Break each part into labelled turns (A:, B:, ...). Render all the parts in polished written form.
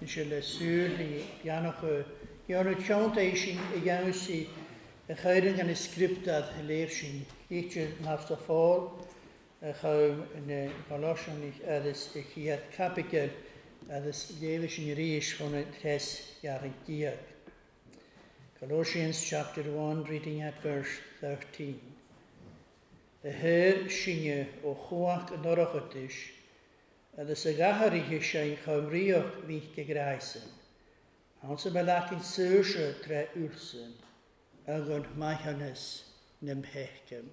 A: je le surli pianoch Janu chantation Janusi a chairing an script dat leefshin each nafta fall home in Colossians is hier capital is leefshin reis van het hes jaren dier. Colossians chapter 1 reading at verse 13. De Heer shinje o choach en orachatish de sagarige zijn chomrioch wie gegreisen. Onze belakin surse tre ursen agon maihanes nem hechkem.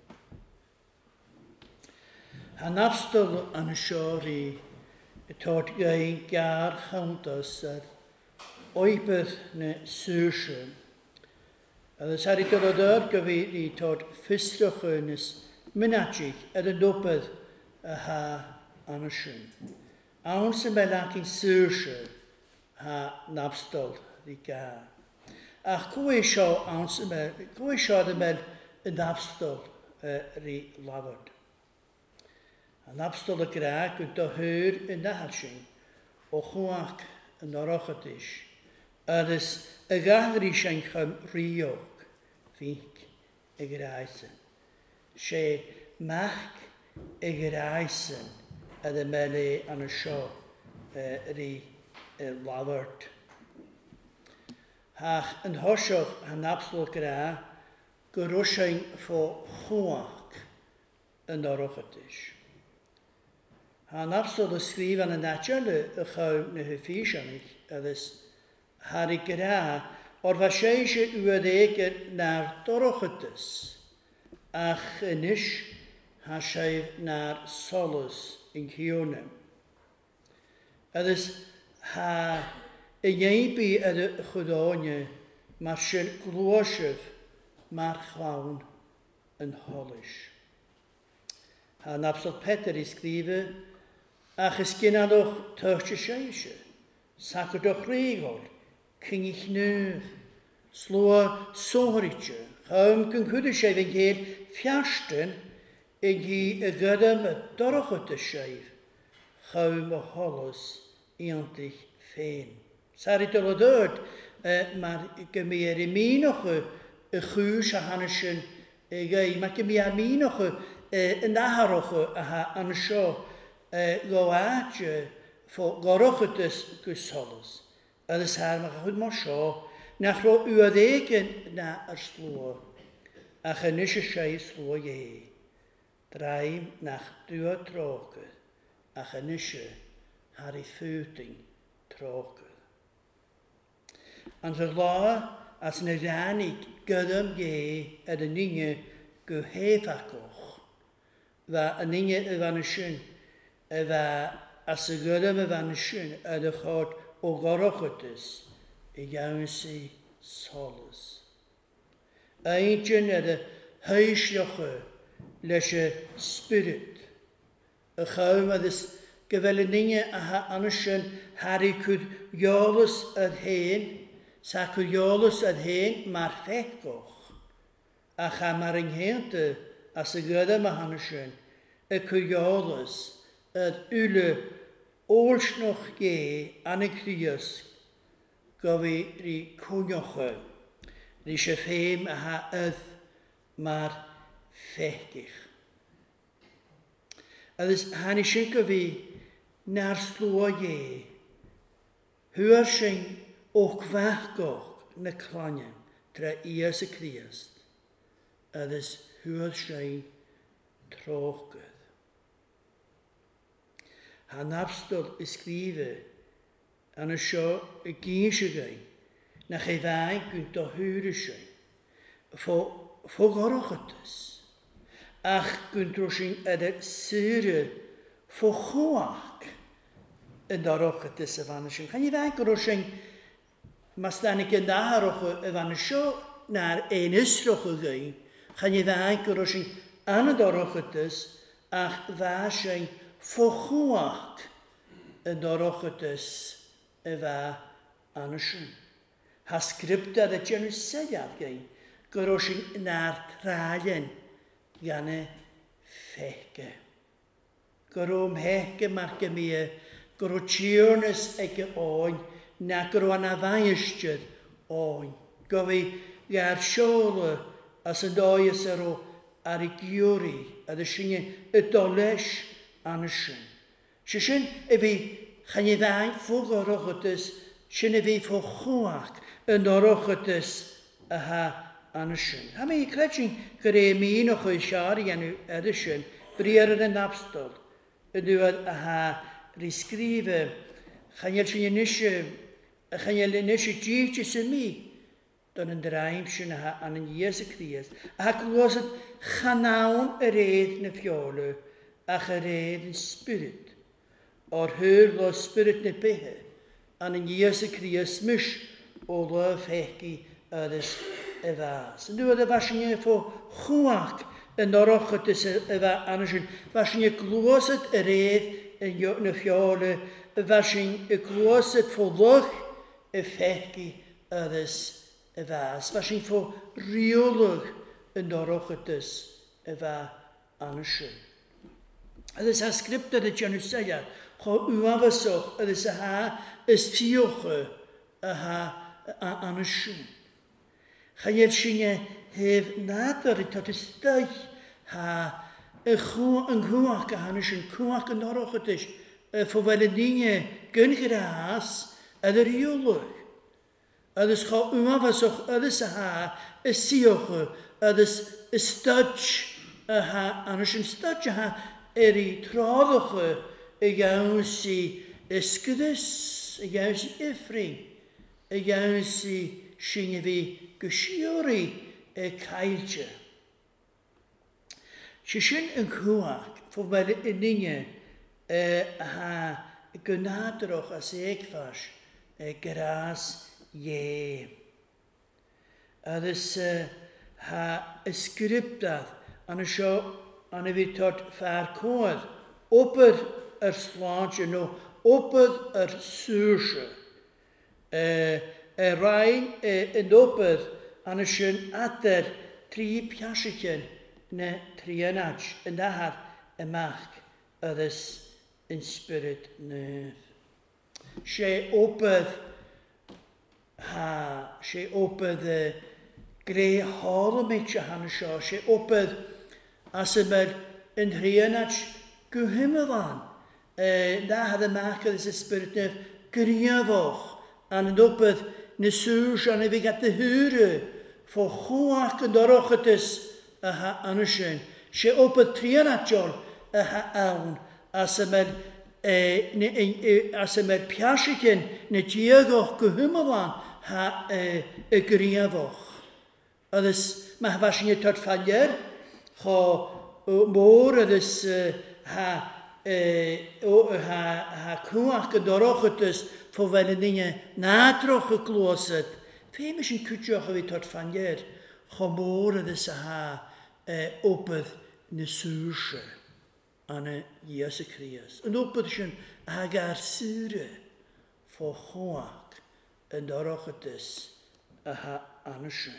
A: Han afstol an shori tot gein gar chauntas oipeth ne surse. De saritolodor gewi tot fistrochunis minachig de dopeth ha Anashin. Onze belakin surse ha napstol die ga. Ach koe sha de bel napstol ri laverd. Napstol de graag kunt de heur in de hatching. O choak en de rochetish. Dus een gagrishen chum riok. Vink egreisen. She mach egreisen. De mele aan de show ri lavert. Hach een hoshoch een absoluut gra gerushing voor choak en de rochetish. Han absoluut schrijven en natjelle gauw ne hefishanig. Dus Harry gra or vasheische uedeke naar de rochetis. Ach nish hashev naar solus in Kionem. Dus ha een jeepie de gedonje, maar zijn gloosjev, maar gewoon een holish. Ha napsel Peter is schreven, ach is kina doch tuchtje scheisje, sakker doch regel, king ik nu, sloa soritje, gaum kun kudeschev en geel fjasten, ik hi gudde met dorgete scheif, gaum a holles eantig feen. Saritolo dood, maar ik meer in mij nog een guusje hanneschen, maar ik meer mij nog een naharoche aan de show, goaatje voor gorochetes kusolles. Dat is haar maar goed maar show. Nach ro uadeken na er sloor, a genische schei sloor je. Draai nach duur troken, a genische haar futing troken. En verlaar als een ranig gudem je en een ninge gehevakoch. Waar een ninge van een schön, waar als een gudem van een schön en de god ogorochetes, jouw ze solis. Eentje naar de huisjoche, lesje spirit. Een gauw met de gewelle dingen aan een schön, Harry kud jolis het heen. Sakurjolis het heen, maar vechkoch. Ach ha maar een heente, als de gudde me hanneschen. Kurjolis, het ule oors nog je aan een krius. Govi ri kunjoche. Ri shefeem ha het, maar vechkich. Het is hanneschen govi naar sloa je. Huursching och kvarkoch na klangen tra Iesu Christ. Het is huurschijn troket. Han afstod skrive aan een show een kiesje gaan. Na gewaai kunt de huurschijn. Voor gorochetes. Ach kunt roshing de sure voor goak. En de rochetes evanischen. Kan je wijken roshing maar staan ik in de haroche van de show naar een isroche gaan, ga je wijken roshing aan de rochetes, ach waarschijn voor goak en de rochetes waar aan de show. Ha scripta dat je nu zei gaan, geroshing naar traaien, gaan feke. Gerom heke marke meer, gerochiones eke oin, na gyrwan a faestyr oen. Gofi gair siole as yn does ar y giwri a dy sy'n y doles an y sy'n. Sy'n fi chan i ddain ffwg o'r ochdys sy'n fi ffwg chwag yn o'r ochdys a ha an y sy'n. Ha mi credyn gyda mi un o'ch o'i siar i enw ar y sy'n bryr yn abstol. Ydw a ha risgrife chanel sy'n nisio gych sy'n mi dan yn draim sy'n an yn ies y cries. A ha glwysyd chanawn yr edd na fiolw ach yr edd yn spirit. O'r hyr lo spirit na behe an yn ies y cries mis o lo fechgi ydys y fas. Yn dweud y fasyn e ffo chwag yn oroch ydys y fa anasyn. Fasyn e glwysyd yr edd na fiolw. Fasyn e glwysyd ffo loch y fechgi ydys y fas. Fasyn ffo riolwg yn oroch ydys y fa anasyn. Ydys a sgriptad y janwsaya, cho uafaswch, ydys a ha ystioch a ha anasyn. Chayef sy'n hef nadar i tot ystau ha yn chwach a anasyn, chwach yn oroch ydys, ffo fel y ni'n gyn gras yd yr iolwg. Ydys cho uafaswch, ydys a ha ystioch, ydys ystad a ha anasyn, ystad a ha i troddwch y iawn si ysgydys, y iawn si ifring, y iawn si sy'n fi gysiori y caelge. Sy'n yn chwag, ffo fel y ni'n ha gynadroch a segfas gras ie. Ydys ha ysgryptad an y sio an y fi tod ffa'r coedd, opad slaantje no, opad sŵrsje. Rhain yn opad an y sy'n adar tri piasicyn na tri anach, yn dahar y mach ydys yn spirit nydd. Se opad greu hol y meitio han y sio, se opad as yma'r yn rhianach gyhymylan. Da had y mach ydys y spirit nydd gryfoch an yn opad na sŵrs an y fi gat y hyre ffo chwach yn doroch ydys a ha anysyn. Se opad trianachol a ha awn as yma'r piasicyn na diagoch gyhymylan ha y gryfoch. Ydys mae fasyn y tod ffalier cho môr ydys ha cwach yn doroch ydys ffo fel yn ni'n nadroch y glwysyd. Fe mis yn cwtioch o fi tod ffalier cho môr ydys ha opad na sŵrsio an y ies y cries. Yn opad sy'n ag ar syre ffo chwach yn doroch ydys a ha anysyn.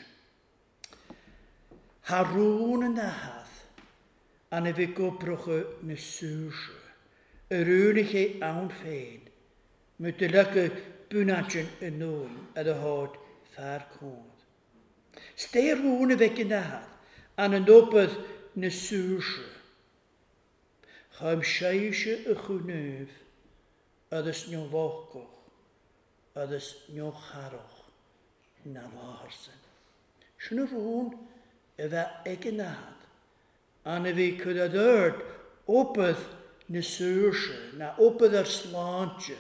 A: Harwn yn ahad, an y fi gobrwch na sŵrsio, yr unig ei awn ffein, my dylag y bwynadyn yn nwy ad y hod ffa'r cwnd. Stei rŵn y feg yn ahad, an yn opad na sŵrsio. Chaim seisio y chwnef, ydys ni'n fochgoch, ydys ni'n charoch, na farsyn. Sy'n y rŵn, yfa eg yn ahad, an y fi cwdadyrd opad na sŵrsio, na opad ar slaantje.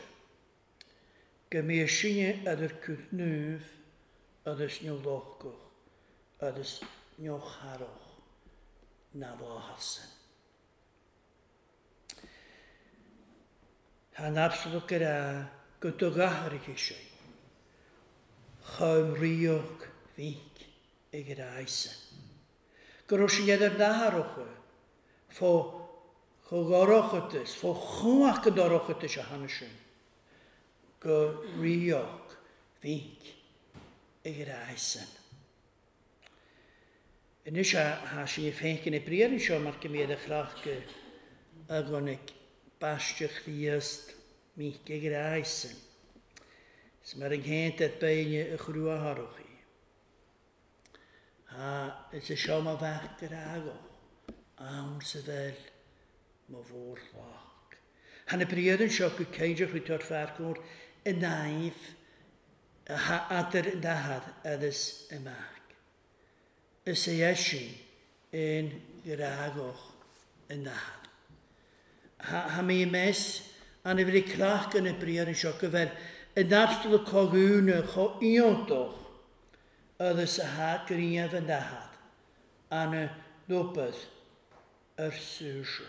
A: Gymysyn ydych cwdnwf, ydych ni'n lochgoch, ydych ni'n charoch, na farsyn. Han absolut gyda gydogahar i eisiau. Chym riog fig i gyda eisen. Gyrwys i edrych naharwch ffo chogoroch ydys, ffo chwach yn doroch ydys a hanesyn. Riog fig i gyda eisen. Yn eisiau ha sy'n ei ffenc yn ei bryr yn sio marc ymwyd y chrach agonig bastio chliast mi gyda eisen. Smar yn hent at beine y chrua harochi. Ha, it's a shama vach gerago. Awn sy fel mo fôr llach. Han y briod yn siog y ceidioch wyt o'r ffargwr y naif ha adr yn dahad addys y mag. Ys ei eisiau yn geragoch yn dahad. Ha mi mes an y fri clach yn y briod yn siog y fel y nabstol y cogwne cho iontoch addys y ha gryaf yn dahad an y dwbydd yr sŵsio.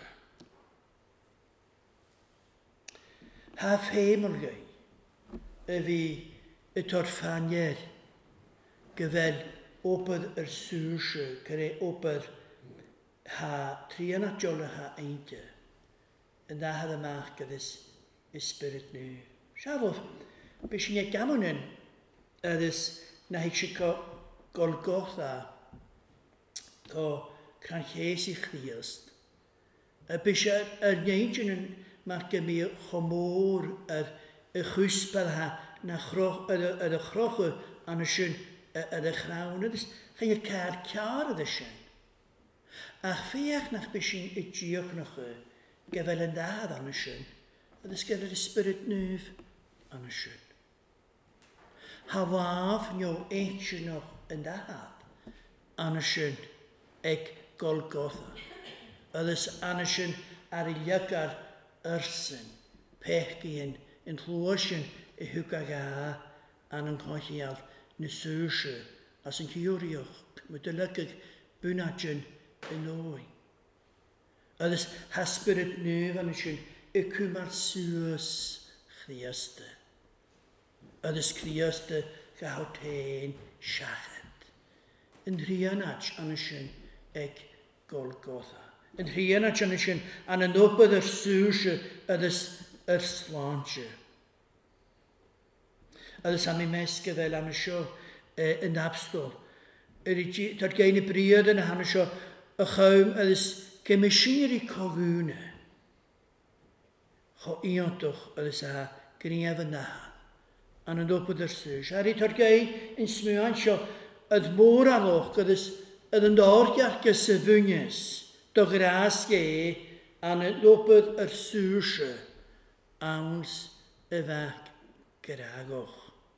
A: Ha ffeimolgau y fi y torffanier gyfel obydd yr sŵsio gyda obydd ha trian at jola ha einte yn dahad y mach gyda's ysbryd nhw. Siafodd, bys yn ei gamonen ydys na hig sy'n golgotha co cranches I chriast. Bys yr neud yn mach gymi chomor y chwysbel ha na y chroch an y sy'n y chrawn ydys chyn y car car ydys sy'n. Ach fiach nach bys yn y diolch nach gyfel yn dad an y sy'n ydys gyda'r ysbryd nwyf an y sy'n. Ha waf nio eich noch yn dahad an y sy'n ag golgotha. Ydys an y sy'n ar I lygar yrsyn, pechgyn, yn llwysyn y hwgag an yn cochial na sŵsio as yn ciwrioch, mae dy lygag bwynadyn yn oi. Ydys hasbryd nwyf an y sy'n y cwmar sŵs chriaste. Ydys chriaste gawtein siachet. Yn rhianach an y sy'n ag golgotha. Yn rhianach an y sy'n an yn obydd yr sŵsio ydys yr slantio. Ydys am I mesga fel an y sio yn abstol. Tad gain y briod yn han y sio y chawm ydys gymysynir I cogwne. Cho iontoch ydys a gryaf yn dahad. An yn obydd yr sŵsio. Ar I tad gain yn smywan sio yd môr aloch ydys yn dorgiach gys y fwynys. Do gras ge an y obydd yr sŵsio. Awns y fach gyragoch.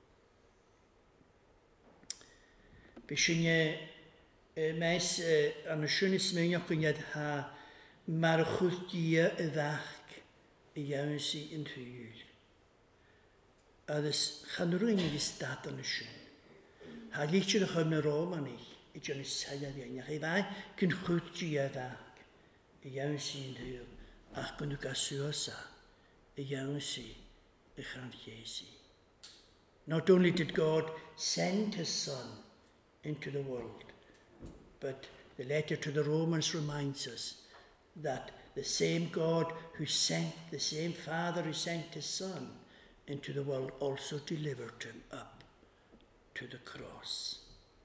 A: Bysyn mes an y sy'n ysmyniach yn yad ha mar chwthdia y fach y iawn sy yn rhyl. Ydys chanrwyn I stad an y sy'n. Ha lichtio ddech yn y romanig I John Isaiah iawn. Ach I fai gyn chwthdia y fach y iawn sy yn rhyl. Ach gyn nhw gaswasa y iawn sy y chranchiesi. Not only did God send his son into the world, but the letter to the Romans reminds us that the same God who sent, the same Father who sent his son into the world also delivered him up to the cross.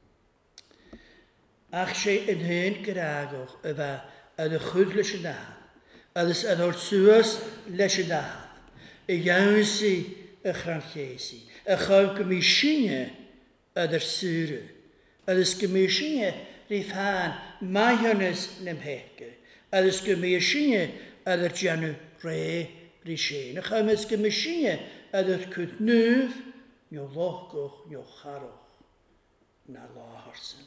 A: Ach sé yn hyn gyragoch yfa ydy chwyd leis y dahad, ydys ydy'r sŵas leis y dahad, y iawn sy y chranchiesi, y chaw gymysinia ydy'r sŵrw, ydys gymysinia rifan maionys nymhege, ydys gymysinia ydy'r gianw re rysien, y chaw ydys gymysinia ydy'r cwdnwf, nio logoch, nio charoch, na laharsyn.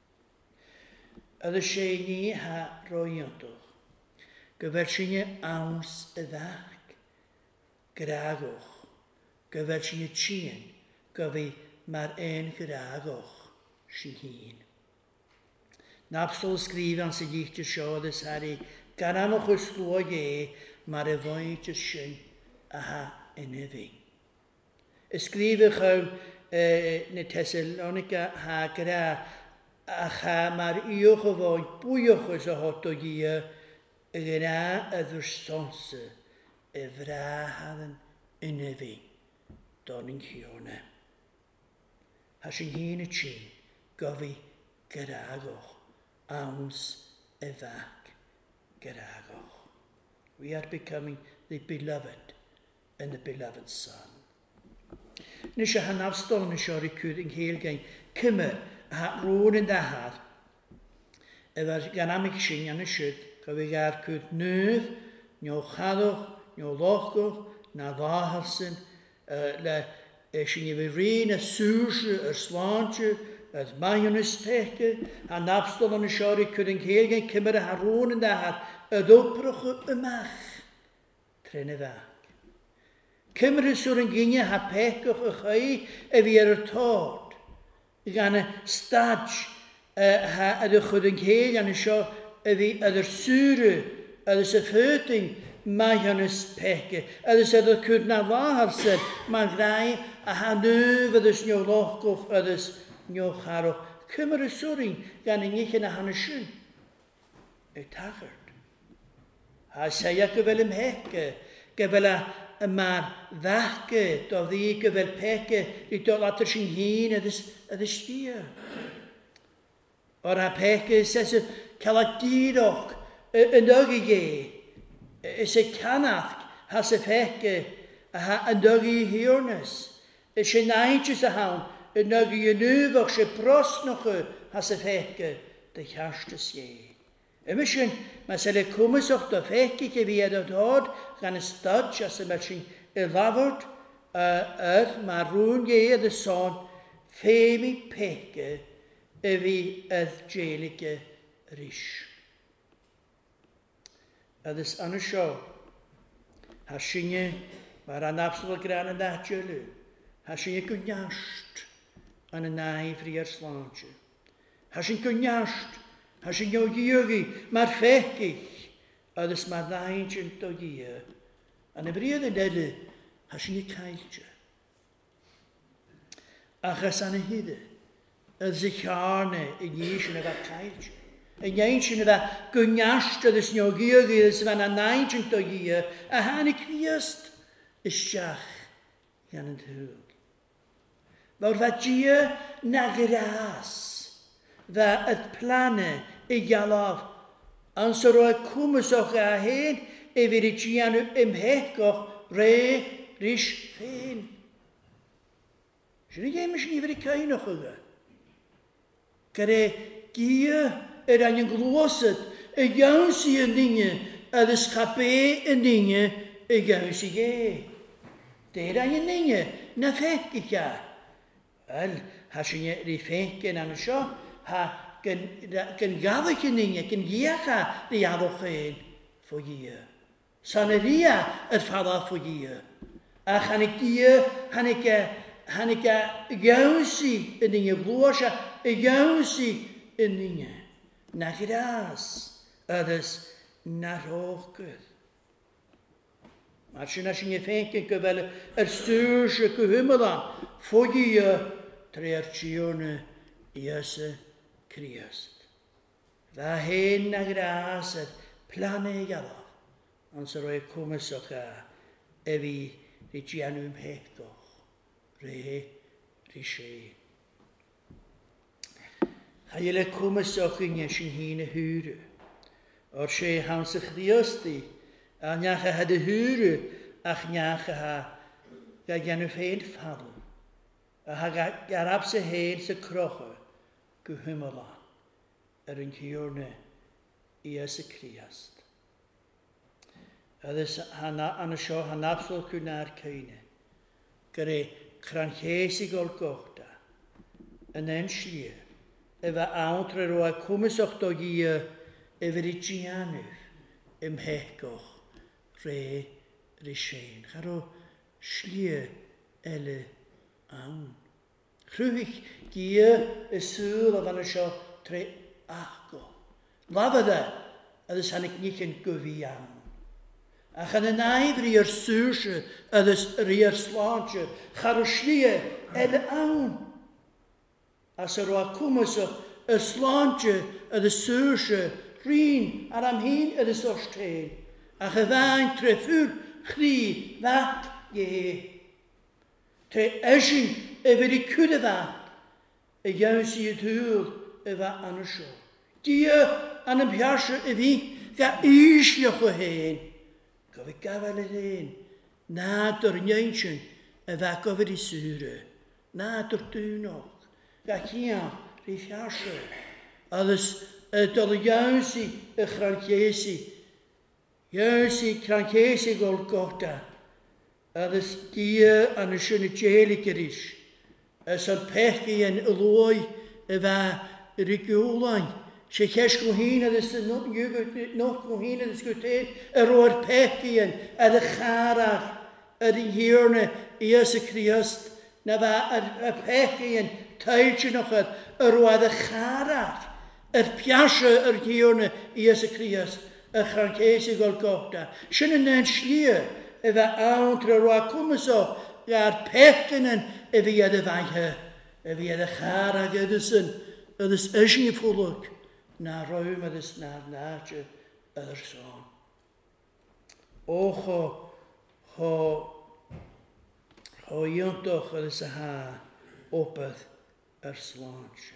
A: Ydys sé ni ha roiantoch, gyfer sy'n awns y ddach, gragoch, gyfer sy'n tîn, gyfi mae'r ein gragoch sy'n hun. Napstol sgrifan sy'n ddich siodd ys hari, gan am o'ch ysglwag mae'r efoed ys sy'n a ha yn efi. Ysgrifych yw na Thessalonica ha gra, a cha mae'r iwch o fwy bwyoch ys o hot o gia y gyna y ddwrsonse y frahaden yn efi don yn chione. Ha sy'n hyn y chi gofi gyragoch awns y fach gyragoch. We are becoming the beloved and the beloved Son. Nis a han afstol yn y siori cwyd yng Nghyl gain cymr a ha rŵn yn dahad. Efer gan amig sy'n an y sydd, gofig ar cwyd nwydd, nio chadwch, nio lochgwch, na ddahalsyn, le sy'n i fi rhan y sŵsio, slaantje, het majonis peke, a nafstol yn y siori cwyd yng Nghyl gain cymr a ha rŵn yn dahad, het oproch ymach, tren y ddag. Cymru sŵr yn gynia ha pechwch y chai e fi ar y tord. Gan y stadj ha ydych chwyd yn cael gan y sio e fi ydych sŵrw ydych y ffyrting mae hyn ys pechau. Ydych ydych cwyd na faharsyd mae'n grau a ha nwyf ydych nio lochgwch ydych nio charwch. Cymru sŵr yn gan y ngich yn a han y sŵn. E tachart. Ha seia gyfel ym hecau. Gyfel a maar ddachge, doedd i gyfer peke, i dod at yr sy'n hyn ydych stia. O'r a peke sys y cael a dyroch yn ogi ge, ys y canach has y peke a ha yn ogi hiornus. Ys y naidjus a hawn yn ogi yn ufach sy prosnoch has y peke dy chastus ie. Ymysyn, mae sy'n cwmys o'ch do fechgi ge fi edrych dod gan y stodj as y mae sy'n y lafod mae rhywun ge y son ffemi peke y fi ydd jelige rys. Ydys an y sio, ha sy'n mae'r anafsol y gran yn dadjolu, ha sy'n gwyniast yn y naif ri ar slantje. Ha sy'n gwyniast, ha sy'n yw gygi, mae'r ffechgich, ydys mae ddaint yn dogia. Yn y bryd yn edrych, ha sy'n ei caeltio. Achos an y hydde, ydys y charne y nys yn y fa caeltio. Y nys yn y fa gwyniast ydys nio gygi, ydys fan a naint yn dogia, a han y cwiast y siach gan yn thwg. Fawr fa gia na gras, fa yd planau y galaf, an so roi cwmys o'ch a hen, e fyr i gian ymhecoch re rys ffein. Sy'n ei gym ysyn i fyr i cain o'ch yga. Gyda gia yr angen glwysyd, y iawn sy'n yn dyngu, a ddysgabe yn dyngu, y iawn sy'n ge. Dy'r angen dyngu, na ffec i ca. Wel, ha sy'n ei ffec yn angen sio, ha gan gafach yn dyngu, gan giach a di addoch ein ffo gia. San y ria yr ffala ffo gia. A chan y gia, han y ga iawnsi yn dyngu, glwys a iawnsi yn dyngu. Na gras, ydys na rochgydd. Mae sy'n ei ffenc yn gyfel yr sŵrs y gyhymylan, ffo gia tre'r tiwrna Iesu Christ. Fa hen na gras yr planau galaf. Ond sy'n rhoi cwmys o'ch a fi ri gianwym hecdoch. Re se. Ha yle cwmys o'ch yn ysyn hyn y hwyrw. O'r se hawns y chdiosti. A niach a had y hwyrw ach niach a ha ga gianwym hen ffalw. A ha garab sy hen sy crocha gyhymylan. Yn hiwrna Iesu Christ. Ydys an y sio hanafsol cwna'r caine. Gyda cranches i golgochda. Yn ein sir. Efa awntre roi cwmys o'ch do gia efer i gianwf ymhecoch re rysyn. Charo slir ele awn. Rhywich gia y sŵl o fan y sio tre achgo. Lafada ydys hannig nich yn gyfi iawn. Ach yn y naif ri'r sŵsio ydys ri'r slantio. Charo slir ele awn. As yr oa cwmys o y slantio ydys sŵsio rhin ar am hyn ydys o'r stein. Ach y fain treffwr chri ddach ge. Tre esyn efer i cwyd y ddach. Y iawn sy'n y dŵl efa an y sio. Dia an y piasio y fi ga islioch o hen. Gof i gafel y hen. Nad o'r neinsyn y fa gofyd I sŵre. Na dwrtwnog. Gach ia, rifiasio. Adys dod y iawnsi y chranchesi. Iawnsi chranchesi Golgotha. Adys dia an y sy'n y jeli gyrish. As an pechi yn y loi y fa yr y gwlaen. Se chesh goheen ad is nog goheen ad is goteen o'r pechi yn ad y charach ad y hierne Ies y Christ na fa y pechi yn tailch nog ad ad y charach piashe hierne Ies y Christ y chranchesi Golgotha. Sy'n yn yn schlie y fa awntre roa cwmyso ga'r pechen yn y fi ad y faihe y fi ad y charach ad ys ysyn I ffwlwg. Na ruim is naar naadje zoon. O ho jontoch is ha opeth slaantje.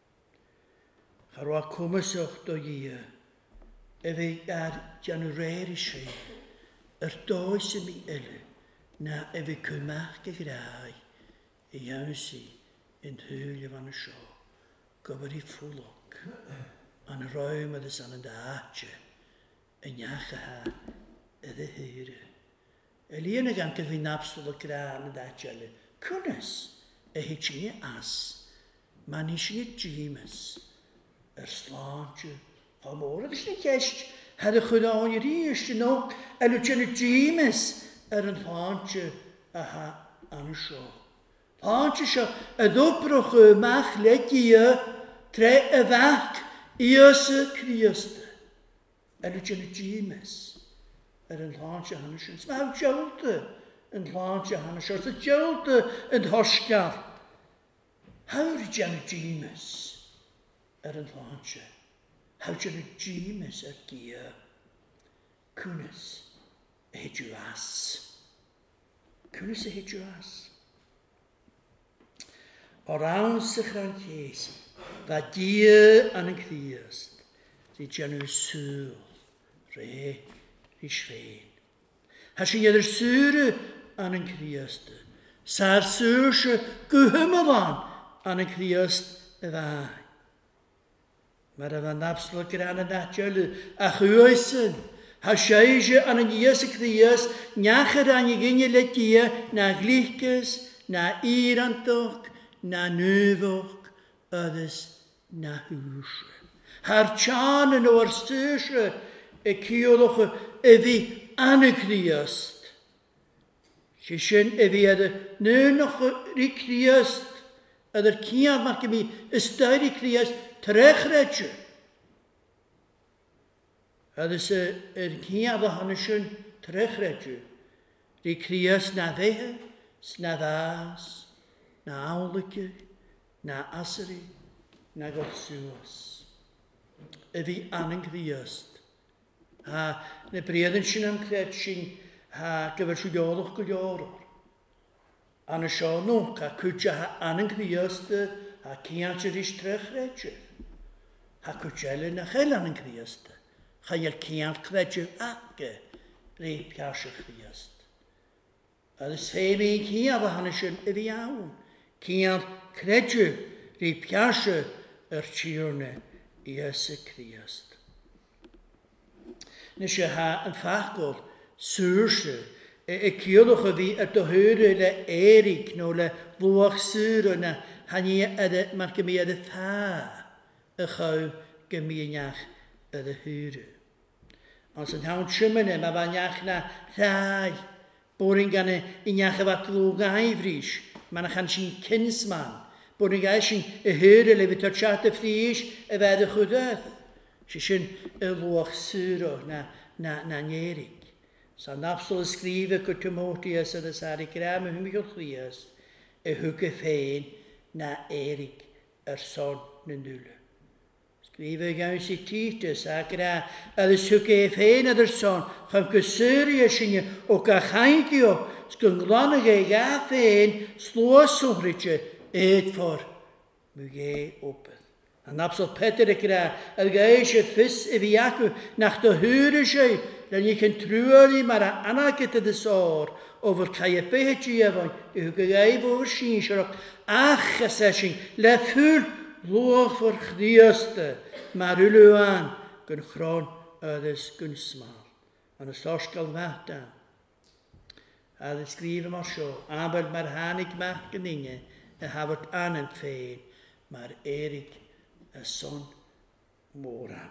A: Garwa komisoch do je. Ewe januarische doise mi elle. Na ewe kumake graai. Jansi in het huilje van de show. Goberi fulok. An y ruim ydys an y daatje, y niach ha, y hyre. Elien ag anker fi napsol y gran y daatje le, cwnes, y hitchini as, man isini jimes, slaantje, hamor, ydys ni gest, had y chwydon I rys, y nog, lwtjen y jimes, yn slaantje, a ha, an y sio. Slaantje sio, y ddwbroch y mach legia, tre y fach, Ies Christ. Lwtjen y jimes, yn slaantje hannes, yn smaw jawlte, yn slaantje hannes, oes y jawlte yn hosgar. Hawr jan y jimes, yn slaantje. Hawr jan y jimes gia, cwnes y hydw as. Cwnes y hydw as. O rawn sy'ch rhan Iesu, fa dia an y Christ, di janw sŵl, re, ri svein. Ha sy'n ydyr sŵr an y Christ, sa'r sŵr sy'n gyhymylan an y Christ y fai. Mae'r efo nabslo gran y nadiol a chwysyn, ha sy'n an y Iesu Christ, niach yr an y gynnu le dia na glychus, na irantoch, na nuvoch, ydys na hwysre. Har chan yn o'r stysre y ciolwch y fi an y Christ. Sysyn y fi ydw nynwch y Christ ydw'r ciad marc y mi ystod y Christ trechredge. Ydys y ciad o hanesyn trechredge. Ry Christ na ddehe, na ddas, na awlygu, na aseri, na gorsws. Y fi an yn Christ. Ha, ne breedyn sy'n am cred sy'n ha gyfer sy'n iolwch gyliorwr. An y sionwch, ha cwtja ha an yn Christ, ha ciant yr istrech redge. Ha cwtjele na chael an yn Christ. Ha i'r ciant credge ake, re pias y Christ. Ydys fem ein ciant a hanesyn y fi awn. Ciant credge, re pias yr tiwrne Iesu Christ. Nes je ha yn ffacol sŵrse, y ciolwch o fi y dohyre le erig no le fwach sŵr yna, hanni mae'r gymi y tha y chaw gymiach y hyre. Ond sy'n hawn siymene, mae fa niach na thai, boring gan y niach y fat lwg aifrys, mae'n chan sy'n kinsman, boring gan sy'n y hyre le fi torchat y ffrys y fed y chwyddoedd. Sy'n y lwach sŵr na nierig. Sa'n nafsol ysgrifau gyda Timotheus yn y sari gram y hwmigol Christ, y hwg y ffein na erig son na nŵle. Sgrifau gawn si Titus a gra a ddys hwg y ffein a'r son, chym gysyri a sy'n o gachaigio, sgynglonig e ga ffein slwys swngrydge eidfor mwg e opeth. An absol Peter gra a gael eisiau ffys y fi acw nach dy hyr eisiau dan je kan truoli maar een anakete de soor over kaje pehetje van je gegeven over schienschrok achgesessing le ful loog voor Christe maar uluan kun groen dus kun smaal en een sorskal wachten. Hij schreef maar zo, aber maar hanik maken dingen en hij wordt aan en feen, maar Erik een zon moran.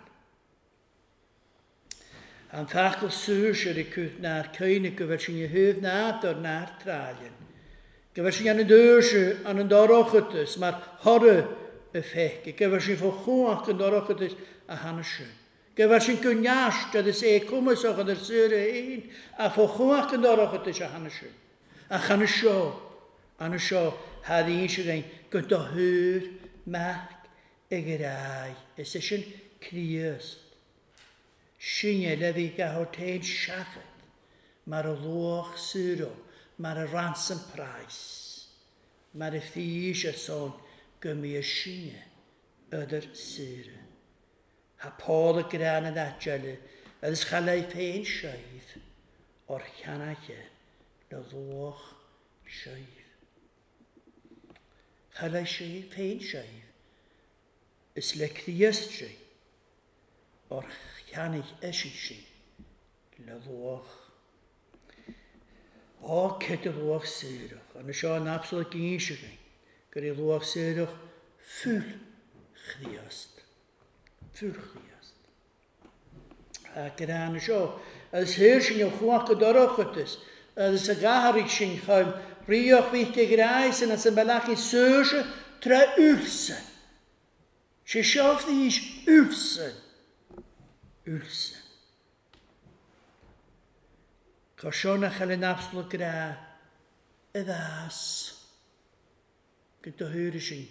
A: En vaak als zusje de kunt naar koningen, waar je hoofd naar traaien. Waar je aan de deurje aan een dorochetes, maar hadden een fekke. Waar je voor gewoon een dorochetes aan hannesje. Waar je kun jaast, dat is komen zo dat er zure heen, en voor gewoon een dorochetes aan hannesje. En hannesje, had die eens gezegd, kunt de huur maak een geraai. Het is een kriest. Shinje levi gahoteen shachet, maar een loog suro, maar een ransom prijs, maar een fiche zo'n gummi shinje, uder suro. Ha Paul gedaan dat jelle, dat is gelijk een schijf, or chanatje, de loog schijf. Gelijk een schijf, is lekriestje, or kan ik eshishi le loog. Kette loog zedig. En als je een absoluut kiesje ging, kun je loog zedig vul griest. Vul griest. Gedaan zo. Als heersing je gewoon dorpget is. Als een gaharikshing gaan rioch wichtig reizen en zijn belach is zeusje tre ulsen. Ze schaft is ulsen. Ulsen. Kashona chalen absoluut gra. Edas. Kunt de heurising.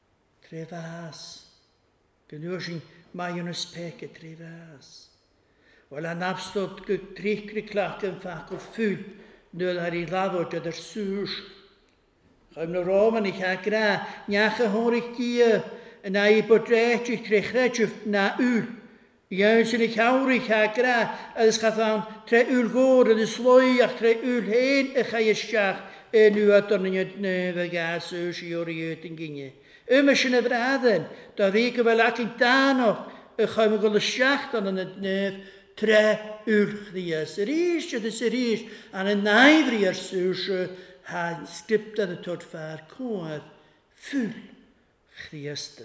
A: Trevas. Genuursing majonus peke trevas. Wel aan absoluut getrichtgeklakken vaak of vul. Nu daar die lavort er suurs. Ga hem naar Rome en ik ga gra. Njache hoor ik die. En na je portreetje kreeg na u. Juist en ik hourig ga graag. Het gaat van 3 uur goorden, de sloiach 3 uur heen. En ga je schaag. En nu had er niet neuwe gaas, zoals je uit en gingen. Ummerschen en verraden. Dat weken wel ik in taan nog. Ik ga me wel schaag dan het neuf. 3 uur gries. Riesje, het is riesje. En een nijvrier zoals hij stipt dat het tot vaar komt. Vul grieste.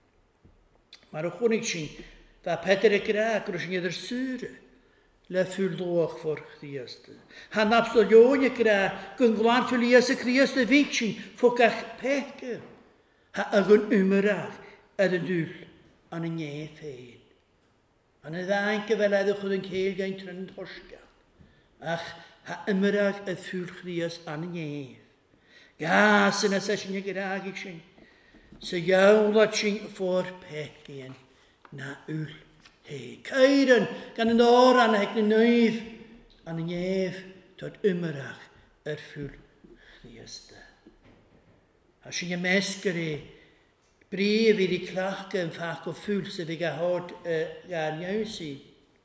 A: Maar ook kon ik zien. Dat Peter graag, als je er zure, le vuldoog voor Christus. Han absoluut je graag, kun gewoon voor Jezus Christus wikchen, voor kach peke. Ha een umeraag, een dul, aan een neef heen. En een danke wel uit de goede keel geen trend hoska. Ach, ha umeraag, het vuur Christus aan een neef. Gaas en als je graag ik zien. Ze jou dat zien voor pekeen. Na ul hei. Keiren kan een oor aan hek een neef. Aan een neef tot ummerag vul Christe. Als je meskere brief wie die klachten en vaak of vul ze die gehoord gaan juist.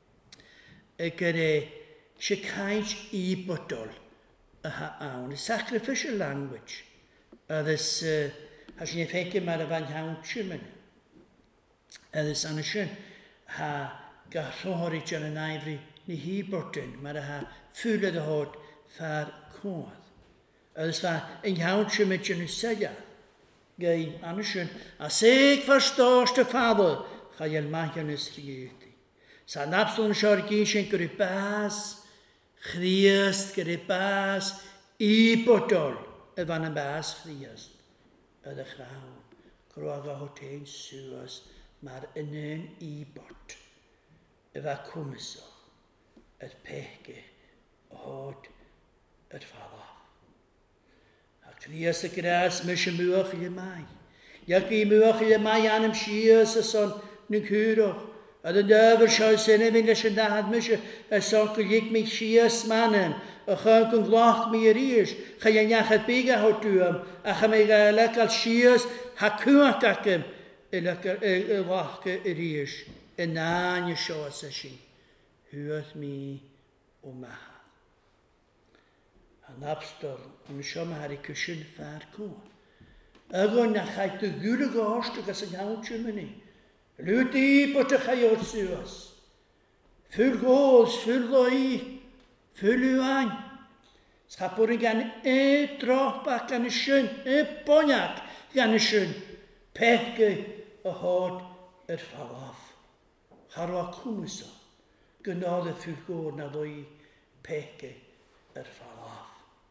A: Ik je kijkt ibotol. Een sacrificial language. Dus als je fijke maar van houdt schimmen. Het is aan schön, ha garorig aan een ivry niet hierborten, maar ha vullen de hoort vaar koord. Het is waar een houtje met je zeggen, geen aan schön, als ik verstoorst de vader, ga je maken eens rieten. Zijn absoluut zorgischen geripaas, Christ geripaas, ipotol, van een baas Christ, de vrouw, kroega hoteen suas. Maar in een ibot, wat komen zo, het peke, hoort het vallen. Ik lees de kruis met je muurje mij. Ja, ik muurje mij aan hem schiessen, zo'n nukurig. En de duivel zou zijn, en als je daar had misje, en zo kun ik mij schies mannen. En ga ik een glach meer is. Ga je niet het pege hout doen. En ga mij lekker schies, ha kuurkakken. Lekker wachten is en na je show session huad mi o maha. An abstor an siom har I cushion far coa. Agon na chait de gule gaast gas an houtje meni. Luti pot a chayot suas. Full goals, full loi, full uain. Schapurin gan drochbach gan schön, bonjak gan schön. Pechge a hod falaf. Harwa kumsa. Genade full goal na loi pechge falaf.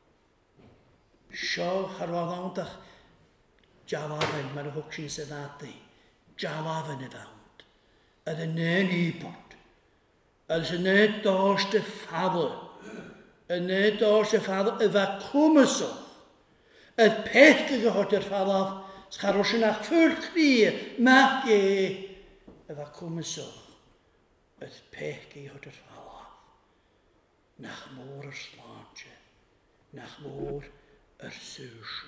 A: Shaw harwa vandach javaven mar hokshin sedati. Javaven evant. Ad a neni pot. Als een net doorste vader. Een net doorste vader. Wat komen zo? Het pechtige had vanaf. Scharosje naar vult knieën. Maak je. Wat komen zo? Het pechtige had vanaf. Nach moor slaantje. Nach moor suusje.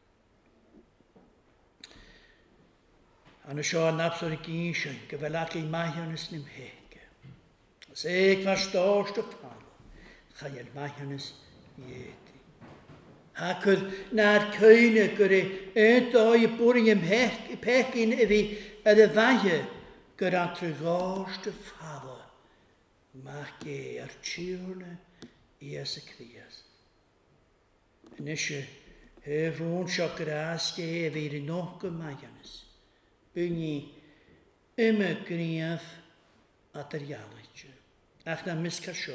A: En als je een napsel kiesje. Gewelak in mij is niet hek. Als ik was doorste vader. Ga je majones jeti. Hakud naar kuine kure je boring hem pek in evi de vaje kura terugste vader. Maak je tjurne Jezus Christus. En als je rond chakraske weer nog majones. Unje immer krief aterialetje. Ach na miska sjo.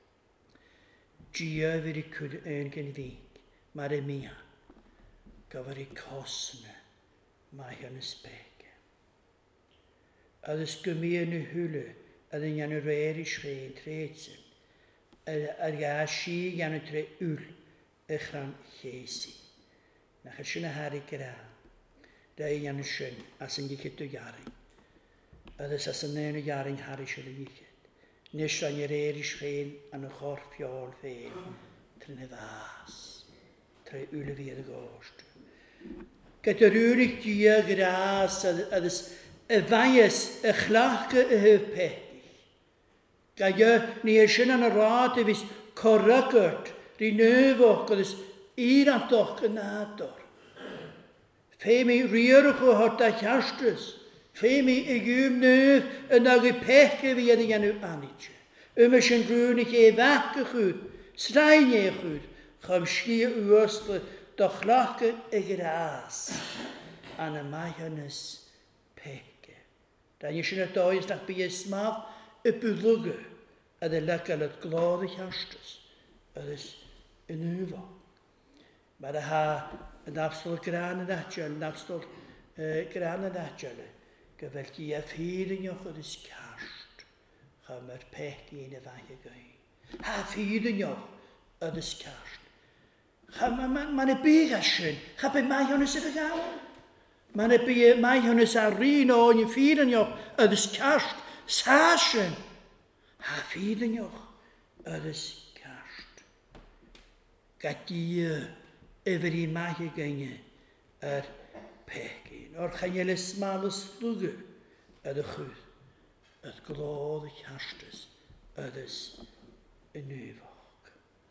A: Gia vir I kud öngen vik. Mare mia. Gavar I kosne. Mahjane speke. Ades gummiene hulle. Aden jane reri schrein tretsen. Jashi jane tre ul. Echran chesi. Nach schöne Harry gera. Da jane schön. Asen giket du jaring. Ades asen nene jaring Harry schöne giket. Nes an je rerisch geen an een gorfjaal veel. Trine waas. Tre ule weer de goost. Get er urig die graas. Ades wijs glachke pechtig. Ga je niet schön an een raad vis korrekert. Die neuvok. Ades iran toch genator. Femi rierige had dat jastes. Femi egum nu en dan gepechke wie je nu anitje. Ummerschen grunig wakke goed, schrijnje goed, gam schier uostle, doch lache graas aan een majones pechke. Dan je schon het ooit nog bij je smaak op je lugge, en de lekker het gladig hastes. Dat is een uwa. Maar de ha een afstel granen datje, een afstel granen datje. Geweld je vieren joch het is kast. Ga maar pech in de wagen gaan. Ha vieren joch het is kast. Ga maar een begaschen. Ga bij mij jongens even gaan. Maar bij mij jongens arino en je vieren joch het is kast. Saschen. Ha vieren joch het is kast. Gaat je over die magen gaan pech. Or gaan jullie smale slugen uit de goed. Het gloedig hastes. Het is een nieuwak.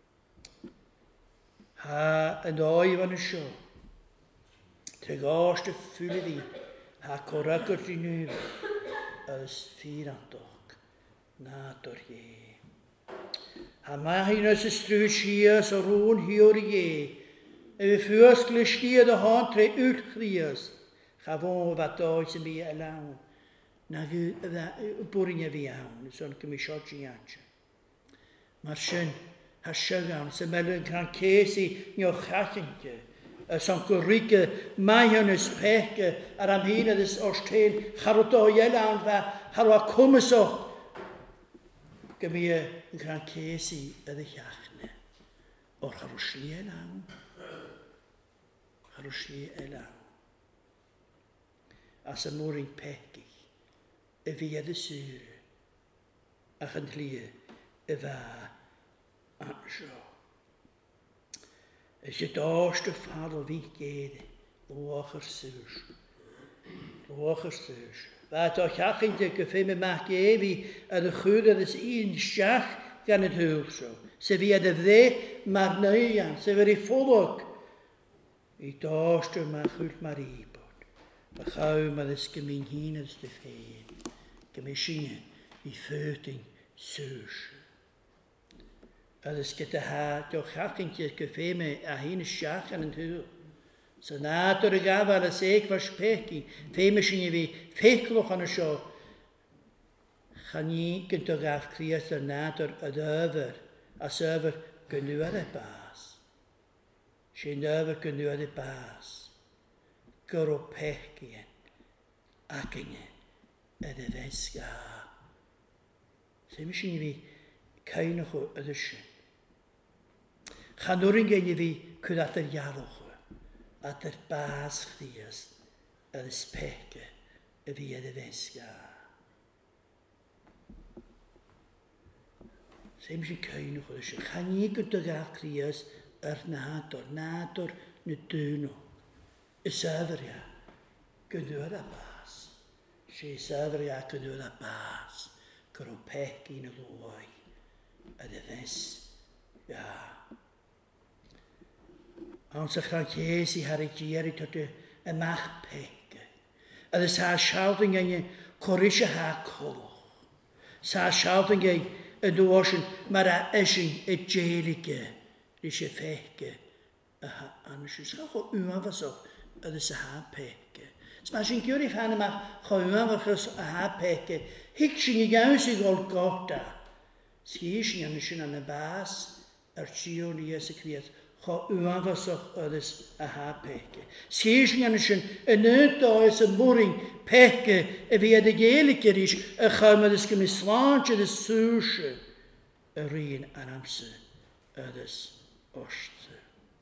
A: Ha en de ooi van een show. Tegaste vullen die. Ha korrekker die nieuwak. Het is 24. Na door je. Ha mahin is struus hier zo roen hier je. En we vuurskle stier de hand tre uitgriest. Gewoon wat ooit bij allow. Na boringen we aan, zo'n commissarisje. Maar schön, hashagan, ze melden kan kesi, nog gatjentje. Zo'n korrike, majones peke, aramhine des oostel, haroto jelaan, harwa komen zo. Gemie kan kesi, de jachne. Or haruslie elaan. Haruslie elaan. As een moering pekig, via de zure, ach een klie, ansjo. Is je doorste vader wie gede, loger zeus. Wat ook achting te gefilmen mag geven en de goede is in schach kan het hulp zo. Ze via de vrij maar neeën, ze weer volk. Ik dacht maar goed maar iepot. We gaan maar eens gemeen heen als de veen. Gemeen die voeting zuurs. Als ik het haat, toch achting te gefilmen en heen schach kan het hulp. Så natur gav alla seg var spekking, femeskinje vi fekloch an sjå. Chaniken to gav kriester natur ad över, as över kunnu ad bas. Skin över kunnu ad bas. Goro pekien, akingen, ad veska. Femeskinje vi kainoch ad sjön. Chanuringen vi kudater jaroch. At er baas chdiast ar speke y fi ad y fesga. Sef sy'n cael nhw chwyd eisiau. Chan i gyda gaf chdiast ar nador na dyn nhw. Y safria gyda ar y baas. Si safria gyda ar y baas. Gyro peke yn y lwy ad y fesga. Ons Jezus har ik hier tot de macht peke. En de sa schouting en je korische haakolo. Sa schouting en de ocean maar a eschen et jelike. Rische peke. Anders is gewoon uw was op. En de sa peke. Smaak ik jullie van maar gewoon was a peke. Ik zie je juist al gota. Zie je niet aan de baas. Archioliese kwiet. Cha uanfasoch ydys a ha peke. Sgysyn sy'n yn oes y mwring peke y fi ad y geelig ys y chym ydys gymys slant ydys sŵsio yr un an amser ydys oste.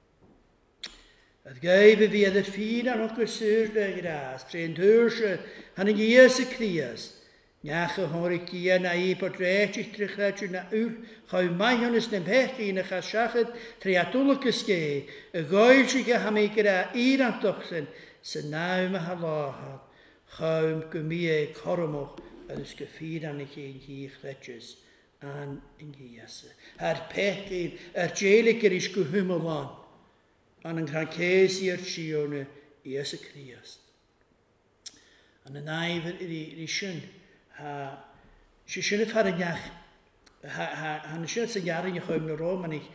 A: Ad gaib y fi ad y ffyn an o'ch gysur dy gras, tre'n dwrsio han yn gys y crias. Niach y horig gia na I bod reitich trichladu na ul, chau maihonus nem hechi in y chasiachad triatulog ysge, y goel sy'n gaham I gyda i'r antochsen, sy'n nawm a halahad, chawm gymie cormoch, ydys gyffir an eich ein hych ledges an yn giasa. Ar pechyn, jelig ys gyhymolon, an yn crances i'r sione I ys y criast. An y naifr I sy'n, she should have had a yak. Han should say yarin ychom na rom and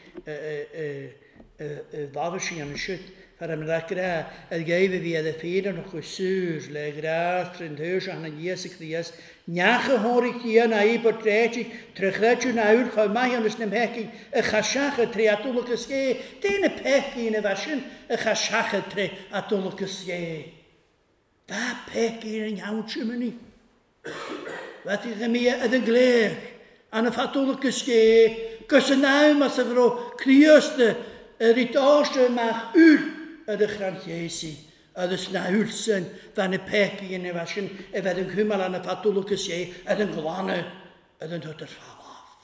A: davishing and should for him that gra gave via the feeder noch gesur le gras and hers an jesik dies nyache horik hier na I portretje terugletju na ur gou mai an nem hekking a gashache triatulke ske tene pekki in a washin a gashache triatulke ske da pekki in houtjumeni. Wat is er meer uit een gleer aan een fatsoenlijke schee, kussen naam als er voor Christus ritaarste mag u uit de Grand Jezus, uit de snuilsen van de pekje in de waschen en uit een hummel aan een fatsoenlijke schee, uit een glanne, uit een tot er val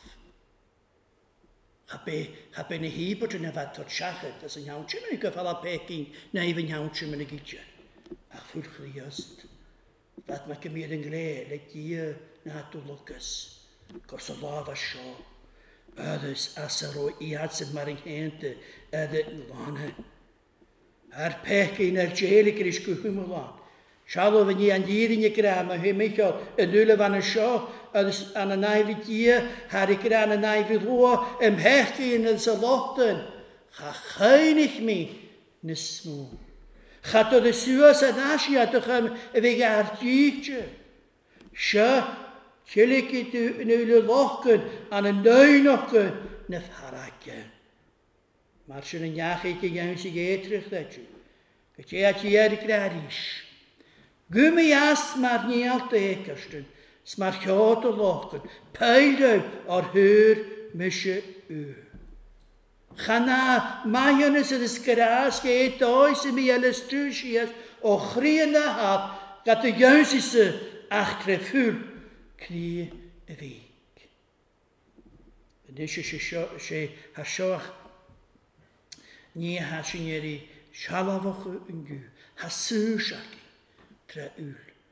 A: af. Heb je een hiebert en wat tot schachen, dat is een houtje, maar ik heb al een pekje, nee, een houtje met een gietje. Ach, voor Christus. Dat maak je meer een gleed, dat je na te lukkes. Kors een lava show. Dus als er ook iets is maar een hente, het lange. Haar peke in haar jeliker is gehumelan. Schalo van je aan hier in je kraam, maar hij Michael, een nulle van een show, dus aan een nijvig hier, haar ik aan een nijvig hoor, en hecht in het zalochten. Ga geinig mee, nesmoe. Gaat door de suas en asja te gaan wegen haar tietje. Sja, chillik het in uw lochten aan een duinochten ne farakken. Maar zo'n een jaar ik je zich terug dat je. Dat je het hier klaarisch. Gumme jas maar niet altijd kersten. Smart grote lochten. Peilde ar heur misje u. Chana maiones het is geraas geet ois in mij alles tuursies o chrien had dat de juiste achter vuur knie week. En dus je hashoach nie hashineri shalavach ungu hasushaki tra ul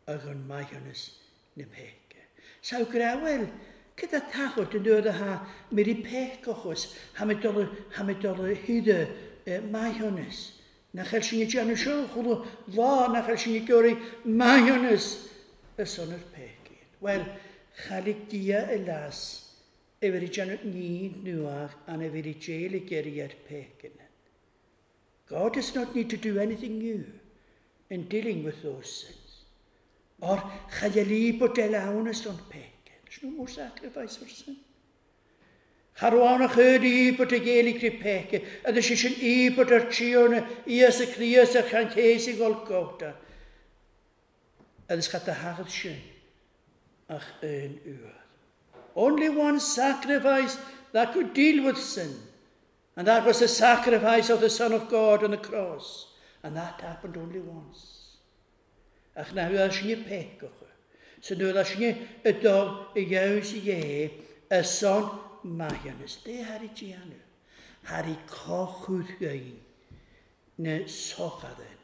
A: ag an maihannes na peke. Sau grawel, gyda tachwyd yn dod ha mynd I pechgochus, ha mi dod hyd maihannes. Na chael sy'n ei jan y sio, chwrw dda, na chael sy'n ei gyri maihannes y son yr peke. Wel, chael I dia y las, efer I jan ni nuach, and efer I jail I geri peke. God does not need to do anything new in dealing with those sins. Or chayeli bodelaunus on peke. There's no more sacrifice for sin. Charwana chudi bod geli gri peke. And there's an bod chiona ias a krias a chankesi golgota. And there's got the hagel shin ach ein uur. Only one sacrifice that could deal with sin. And that was the sacrifice of the Son of God on the cross. And that happened only once. Ach na hwyl sy'n ei pegoch. So nhw la sy'n ei dol I iaws I y son maianus. De har I giannu. Har I cochwyd gyn. Ne sochadden.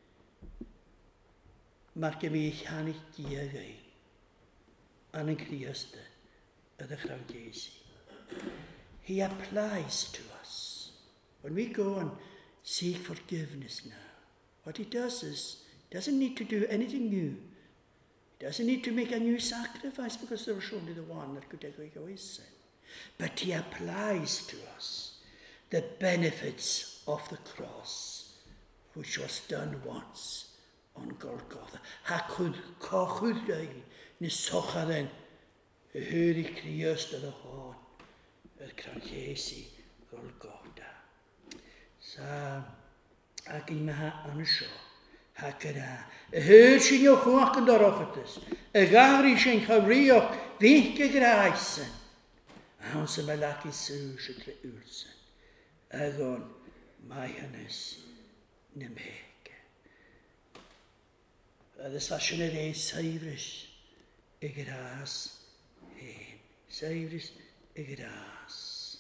A: Mae'r gymi chan I gia gyn. An yn criaste. Ydych rhaid Jesu. He applies to us. When we go and seek forgiveness now, what he does is, he doesn't need to do anything new. He doesn't need to make a new sacrifice because there was only the one that could take away sin. But he applies to us the benefits of the cross, which was done once on Golgotha. Ha could cochud ni sochaden huri kriust of the horn. Cranchesi Golgotha. Sa ac yn maha an y sio, ha gyda. Y hyr sy'n yw chwach yn dorochatus, y gawri sy'n chawriog ddych y graisen. Awn sy'n malaki sy'n sy'n tre ulsen. Agon mai hynnes nymhege. Ydys fasyn yr eis saifrys y gras hen. Saifrys y gras.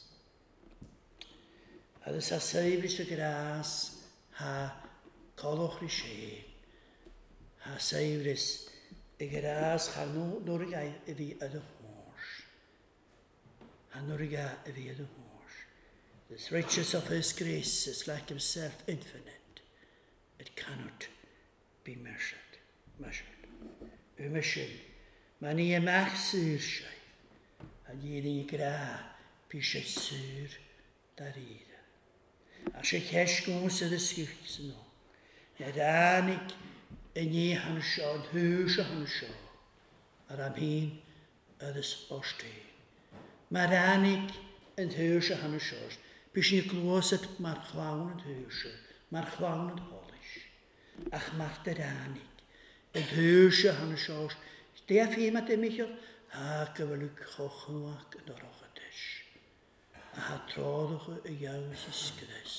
A: Ydys a saifrys y gras ha colwch ry sien. Ha saifrys y gras ha nôr y gai y fi ydych hwrs. Ha nôr y gai y fi ydych hwrs. This riches of his grace is like himself infinite. It cannot be measured. Measured. Man I mach syr siai. A dyn I gra pys eich syr dar i'r. A se cesgwn sydd y sgwch sy'n o. Nid anig yn ni han sio, yn hwys o han sio. Ar am hyn ydys ostein. Mae'r anig yn hwys o han sio. Pys ni glwysyd mae'r chlawn yn hwys o. Mae'r chlawn yn holys. Ach mae'r dyr anig yn hwys o han sio. Dea ffim a dim eich o. Ha gyfylwg chochwag yn orochadys. A ha troddwch y iaws ysgrys.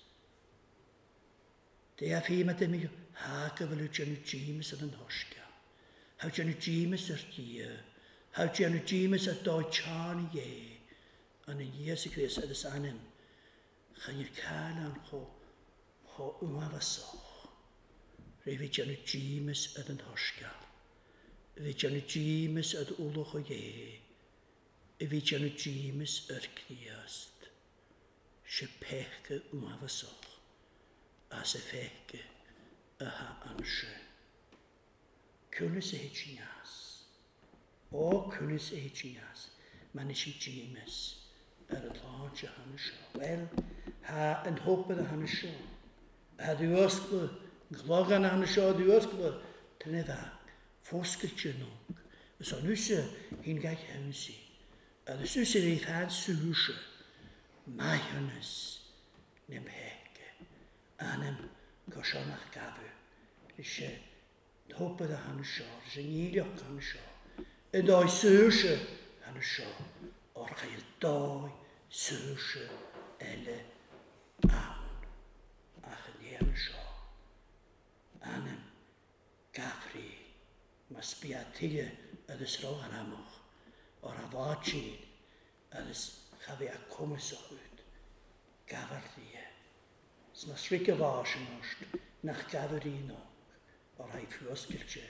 A: Dea ffim a dim eich o. Ha gyfylwg Johnny James yn hosga. Ha Johnny James yr dia. Ha Johnny James yr doi chan I ie. An yn ies y gres ydys anem. Chan i'r cael an cho ymaf a soch. Refi Johnny James yn hosga. Fi Johnny James yd wlwch o ie. Fi Johnny James yr criast. Se pechge ymaf a soch. A se fechge y ha ansio. Cwnes e hydnias. O cwnes e hydnias. Man is I James yr y lodge han sio. Wel, ha yn hwbydd y han sio. Ha ddiwysglu. Nglogan han sio ddiwysglu. Tyn e dda. Fosgyrtje nog. Så nu så hin gak hensi. Det synes jeg er fan suse. Majones nem heke. Anem koshonach gavu. Ikke håper det han sjår. Ikke nidjok han sjår. En dag suse han sjår. Orka il dag suse eller aun. Ach niem sjår. Anem gafri. Mas biatilje ydys rogan amoch, o'r afodgyn ydys chafi a cwmys o hwyd, gafar ddie. Mas rig y fos yn ost, nach gafar un o, o'r haif ywysgylche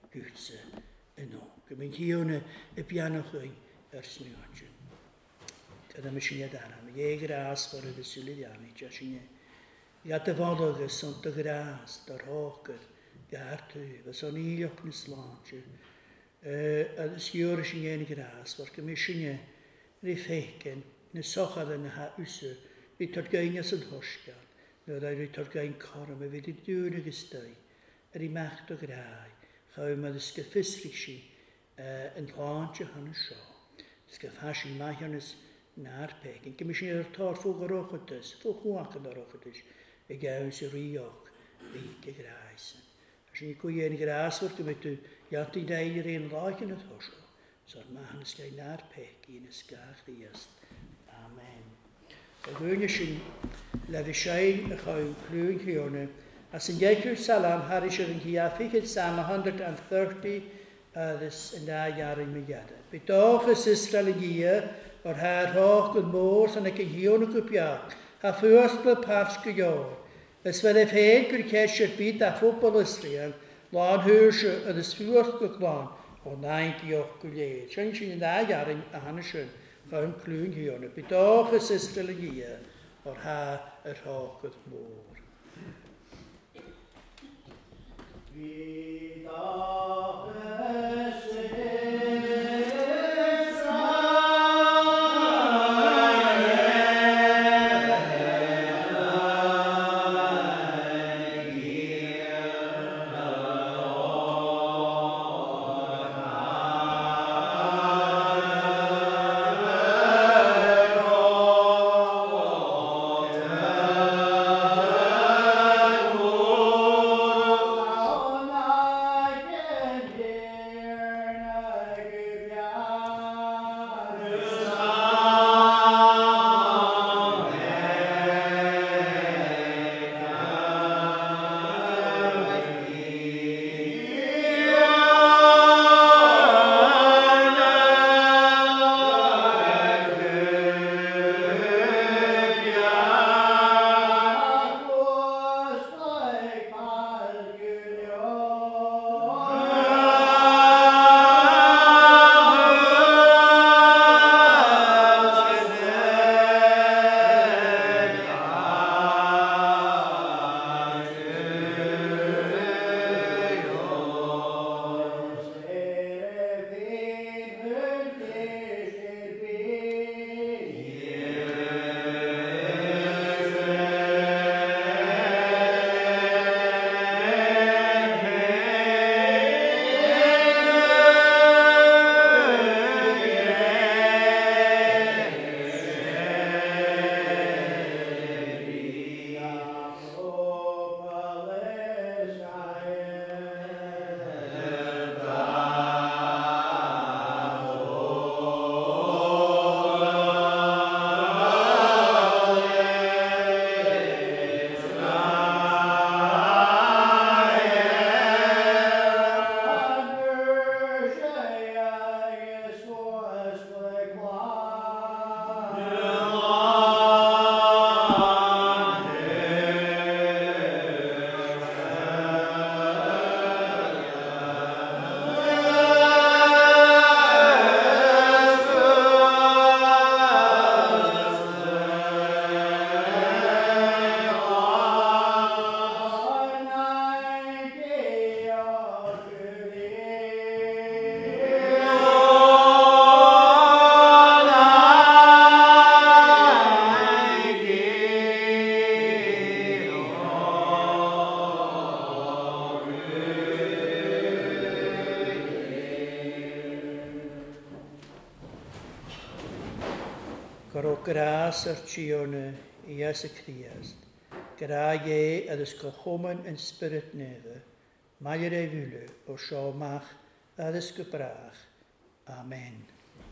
A: gwytse yn o. Gymyn hiwne y bianwch yn sniodyn. Gyda mi sy'n yadana. Mi e gras fawr y ddysyliddiannu. Ja dyfodog ys ond dy gras, dy'r hogyr, gartu, fys o'n iliog nes laantje. A ddysgiwr sy'n ein gras, fawr gymyn sy'n rifeigen, nes sochad yn ha usu, i torgain as yn hosgal, no da i torgain corum, a fydd i dŵn ag ystau, ar i macht o grai, chael ma ddysgyffisrig si yn laantje han y sio. Ddysgyffas i maich ys na'r pegin. Gymyn sy'n yr tor ffwg ar ochdys, ffwg hwach yn ar ochdys, y gawn sy'n riog, rhaid y grais. As yn i gwy ein gras fawr gymyn tu, jant i dair ein laich yn y thosio. So'r ma'n ysgau na'r pegin ysgach ddiast. Amen. Y gwyn sy'n lef y siain y chawn clwyn chione. As yn geicwyr salam, haris yr yn hiaffig yn Psalm 130, this yn da iarin mi gada. Bydoch ys Israel yn gia, o'r haar hoch yn môr sy'n ag yn hion y gwbiach, a ffwysl y pars gyda'r. Ys fel eif hen gyr ceisir byd a ffwbol Israel, lan hwysio yn ysfwysl y glan, o nain diolch gwyled. Sy'n sy'n da iarin a hannes sy'n chawn clwyn hion. Bydoch ys Israel yn gia, o'r haar yr hoch yn môr. Bydoch ys gras ar tione i as y Criast. Gra ie ad ysgochomen yn spirit neve. Maier ei fyle o siomach ad ysgobrach. Amen.